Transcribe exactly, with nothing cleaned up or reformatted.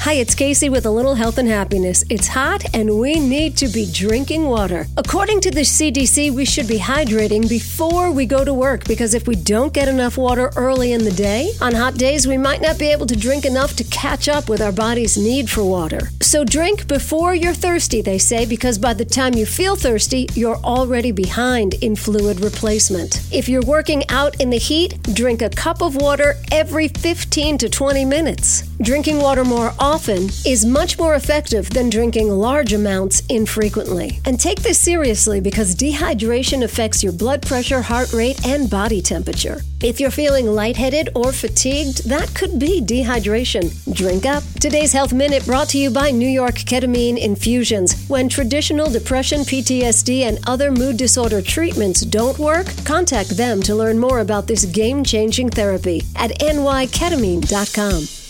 Hi, it's Casey with a little health and happiness. It's hot and we need to be drinking water. According to the C D C, we should be hydrating before we go to work because if we don't get enough water early in the day, on hot days we might not be able to drink enough to catch up with our body's need for water. So drink before you're thirsty, they say, because by the time you feel thirsty, you're already behind in fluid replacement. If you're working out in the heat, drink a cup of water every fifteen to twenty minutes. Drinking water more often is much more effective than drinking large amounts infrequently. And take this seriously because dehydration affects your blood pressure, heart rate, and body temperature. If you're feeling lightheaded or fatigued, that could be dehydration. Drink up. Today's Health Minute brought to you by New York Ketamine Infusions. When traditional depression, P T S D, and other mood disorder treatments don't work, contact them to learn more about this game-changing therapy at N Y ketamine dot com.